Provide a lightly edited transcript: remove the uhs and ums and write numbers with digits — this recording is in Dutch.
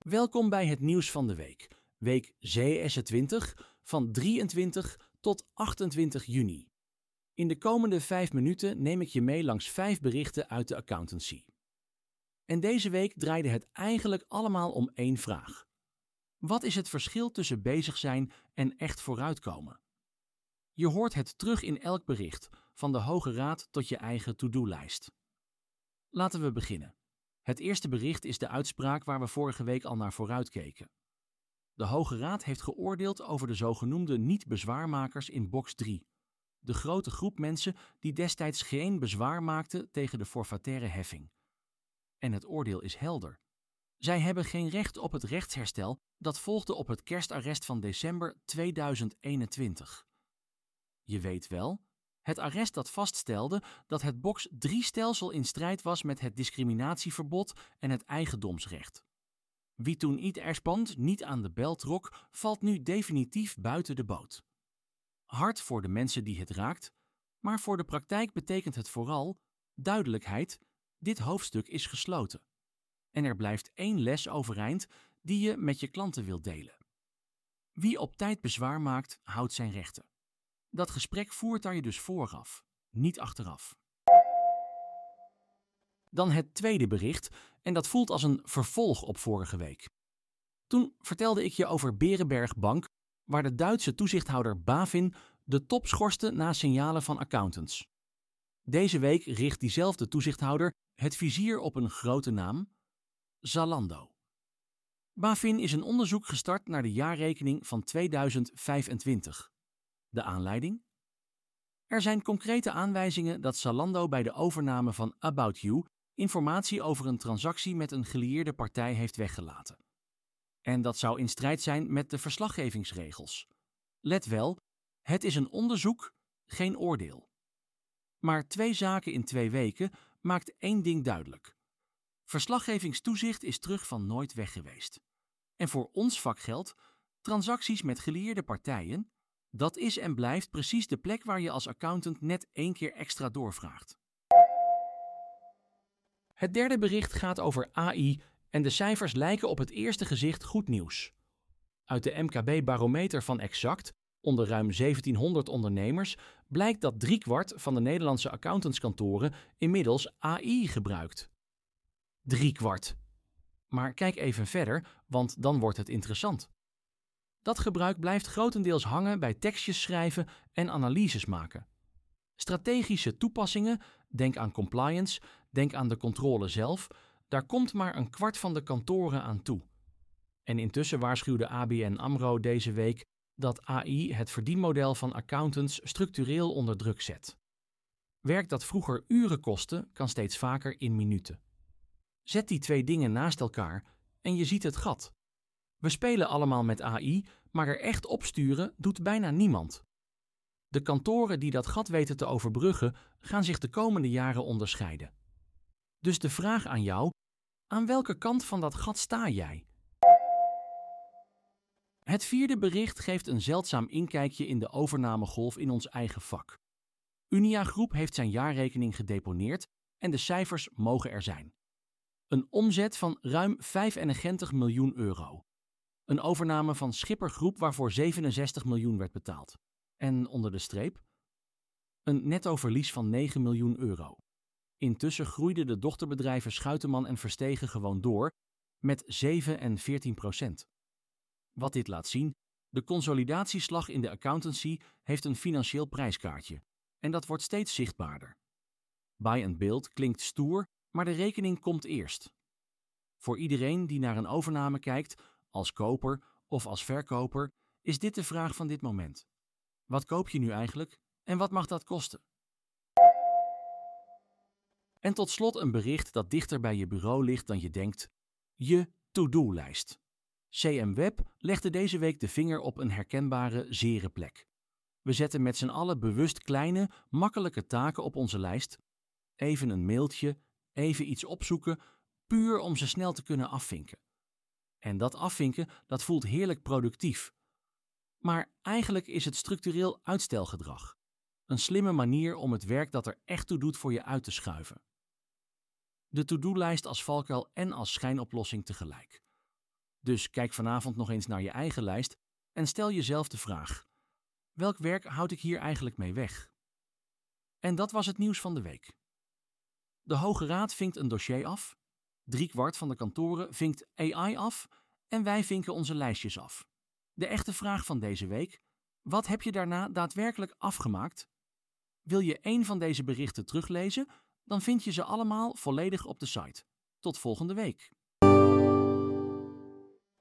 Welkom bij het nieuws van de week. Week CS20 van 23 tot 28 juni. In de komende 5 minuten neem ik je mee langs 5 berichten uit de accountancy. En deze week draaide het eigenlijk allemaal om 1 vraag. Wat is het verschil tussen bezig zijn en echt vooruitkomen? Je hoort het terug in elk bericht, van de Hoge Raad tot je eigen to-do-lijst. Laten we beginnen. Het eerste bericht is de uitspraak waar we vorige week al naar vooruitkeken. De Hoge Raad heeft geoordeeld over de zogenoemde niet-bezwaarmakers in box 3. De grote groep mensen die destijds geen bezwaar maakten tegen de forfaitaire heffing. En het oordeel is helder. Zij hebben geen recht op het rechtsherstel dat volgde op het kerstarrest van december 2021. Je weet wel, het arrest dat vaststelde dat het box 3-stelsel in strijd was met het discriminatieverbod en het eigendomsrecht. Wie toen erspand niet aan de bel trok, valt nu definitief buiten de boot. Hard voor de mensen die het raakt, maar voor de praktijk betekent het vooral duidelijkheid: dit hoofdstuk is gesloten. En er blijft 1 les overeind die je met je klanten wilt delen. Wie op tijd bezwaar maakt, houdt zijn rechten. Dat gesprek voert daar je dus vooraf, niet achteraf. Dan het tweede bericht, en dat voelt als een vervolg op vorige week. Toen vertelde ik je over Berenberg Bank, waar de Duitse toezichthouder BaFin de top schorste na signalen van accountants. Deze week richt diezelfde toezichthouder het vizier op een grote naam: Zalando. BaFin is een onderzoek gestart naar de jaarrekening van 2025. De aanleiding? Er zijn concrete aanwijzingen dat Zalando bij de overname van About You informatie over een transactie met een gelieerde partij heeft weggelaten. En dat zou in strijd zijn met de verslaggevingsregels. Let wel, het is een onderzoek, geen oordeel. Maar 2 zaken in 2 weken maakt 1 ding duidelijk. Verslaggevingstoezicht is terug van nooit weg geweest. En voor ons vak geldt, transacties met gelieerde partijen, dat is en blijft precies de plek waar je als accountant net 1 keer extra doorvraagt. Het derde bericht gaat over AI en de cijfers lijken op het eerste gezicht goed nieuws. Uit de MKB-barometer van Exact, onder ruim 1700 ondernemers, blijkt dat 3/4 van de Nederlandse accountantskantoren inmiddels AI gebruikt. 3/4. Maar kijk even verder, want dan wordt het interessant. Dat gebruik blijft grotendeels hangen bij tekstjes schrijven en analyses maken. Strategische toepassingen, denk aan compliance, denk aan de controle zelf, daar komt maar 1/4 van de kantoren aan toe. En intussen waarschuwde ABN AMRO deze week dat AI het verdienmodel van accountants structureel onder druk zet. Werk dat vroeger uren kostte, kan steeds vaker in minuten. Zet die 2 dingen naast elkaar en je ziet het gat. We spelen allemaal met AI, maar er echt opsturen doet bijna niemand. De kantoren die dat gat weten te overbruggen, gaan zich de komende jaren onderscheiden. Dus de vraag aan jou: aan welke kant van dat gat sta jij? Het vierde bericht geeft een zeldzaam inkijkje in de overnamegolf in ons eigen vak. Unia Groep heeft zijn jaarrekening gedeponeerd en de cijfers mogen er zijn. Een omzet van ruim 95 miljoen euro. Een overname van Schipper Groep waarvoor 67 miljoen werd betaald. En onder de streep? Een netto verlies van 9 miljoen euro. Intussen groeiden de dochterbedrijven Schuiteman en Verstegen gewoon door met 7 en 14%. Wat dit laat zien, de consolidatieslag in de accountancy heeft een financieel prijskaartje. En dat wordt steeds zichtbaarder. Buy and build klinkt stoer, maar de rekening komt eerst. Voor iedereen die naar een overname kijkt, als koper of als verkoper, is dit de vraag van dit moment. Wat koop je nu eigenlijk en wat mag dat kosten? En tot slot een bericht dat dichter bij je bureau ligt dan je denkt: je to-do-lijst. CM Web legde deze week de vinger op een herkenbare zere plek. We zetten met z'n allen bewust kleine, makkelijke taken op onze lijst. Even een mailtje, even iets opzoeken, puur om ze snel te kunnen afvinken. En dat afvinken, dat voelt heerlijk productief. Maar eigenlijk is het structureel uitstelgedrag. Een slimme manier om het werk dat er echt toe doet voor je uit te schuiven. De to-do-lijst als valkuil en als schijnoplossing tegelijk. Dus kijk vanavond nog eens naar je eigen lijst en stel jezelf de vraag: welk werk houd ik hier eigenlijk mee weg? En dat was het nieuws van de week. De Hoge Raad vinkt een dossier af, 3/4 van de kantoren vinkt AI af en wij vinken onze lijstjes af. De echte vraag van deze week: wat heb je daarna daadwerkelijk afgemaakt? Wil je één van deze berichten teruglezen? Dan vind je ze allemaal volledig op de site. Tot volgende week.